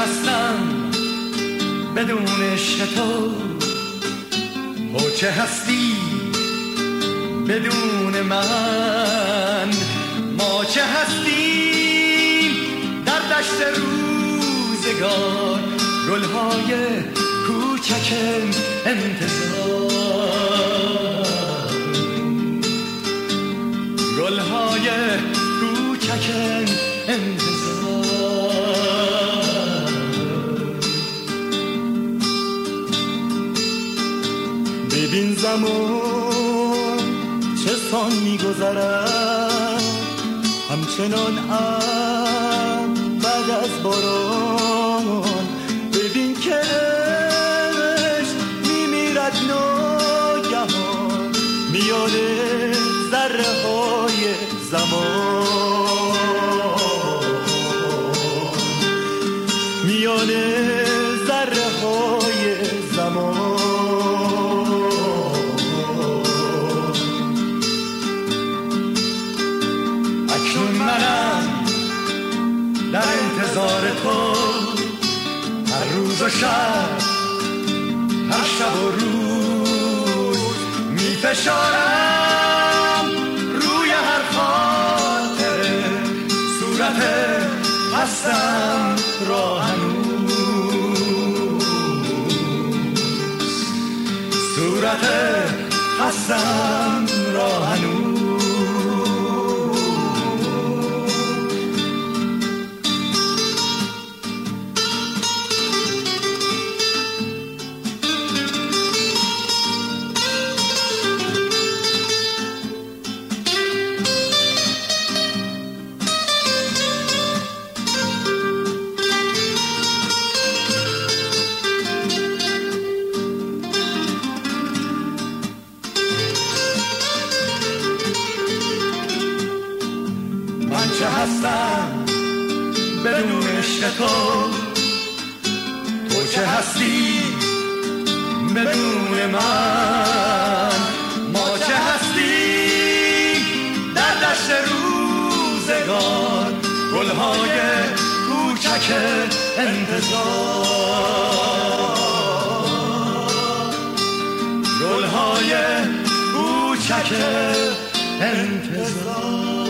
هستم بدون عشق تو؟ چه هستی بدون من؟ ما چه هستیم در دشت روزگار، گلهای کوچک انتظار، گلهای کوچک انتظار. ببین زمان چه سان میگذرد، همچنان بعد از باران. ببین که عشق میمیرد ناگهان میان ذره های زمان، میان ذره های زمان. اکنون منم در انتظار تو، هر روز و شب، هر شب و روز میفشارم روی هر خاطره صورت هستم را هنوز، صورت هستم را هنوز. چه هستم بدون عشق تو؟ تو چه هستی بدون من؟ ما چه هستیم در دشت روزگار، گلهای کوچک انتظار، گلهای کوچک انتظار.